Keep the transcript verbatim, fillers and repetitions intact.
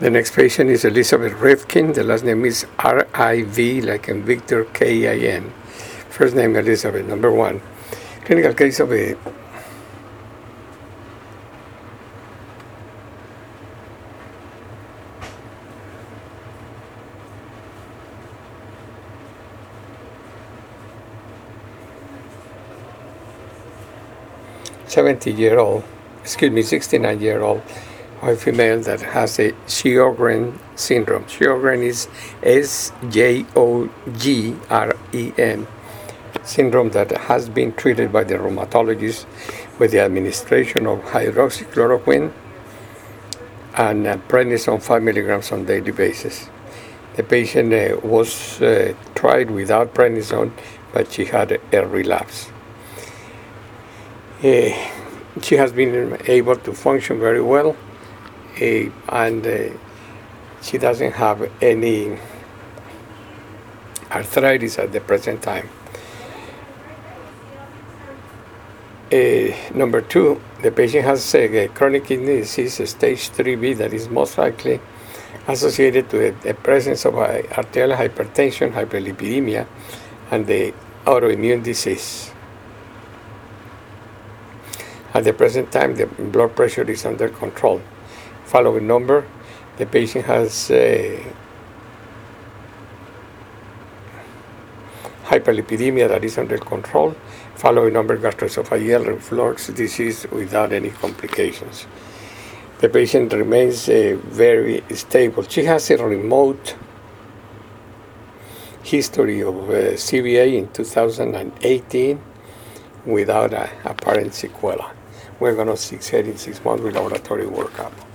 The next patient is Elizabeth Rifkin. The last name is R I V, like in Victor, K I N. First name Elizabeth, number one. Clinical case of a seventy-year-old, excuse me, sixty-nine-year-old white female that has a Sjogren syndrome. Sjogren is S J O G R E N syndrome that has been treated by the rheumatologist with the administration of hydroxychloroquine and uh, prednisone five milligrams on daily basis. The patient uh, was uh, tried without prednisone, but she had a relapse. Uh, she has been able to function very well, uh, and uh, she doesn't have any arthritis at the present time. Uh, number two, the patient has a, a chronic kidney disease, stage three B, that is most likely associated with the presence of uh, arterial hypertension, hyperlipidemia, and the autoimmune disease. At the present time, the blood pressure is under control. Following number, the patient has uh, hyperlipidemia that is under control. Following number, gastroesophageal reflux disease without any complications. The patient remains uh, very stable. She has a remote history of uh, C V A in two thousand eighteen without a apparent sequela. We're going to see her in six months with laboratory workup.